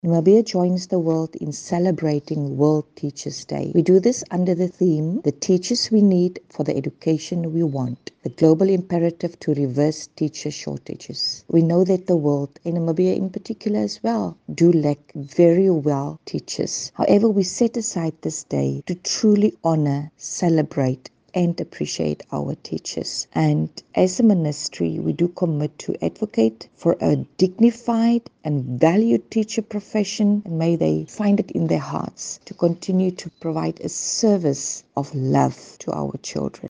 Namibia joins the world in celebrating World Teachers' Day. We do this under the theme, The Teachers We Need for the Education We Want, the global imperative to reverse teacher shortages. We know that the world, and Namibia in particular as well, do lack very well teachers. However, we set aside this day to truly honor, celebrate, and appreciate our teachers. And as a ministry, we do commit to advocate for a dignified and valued teacher profession, and may they find it in their hearts to continue to provide a service of love to our children.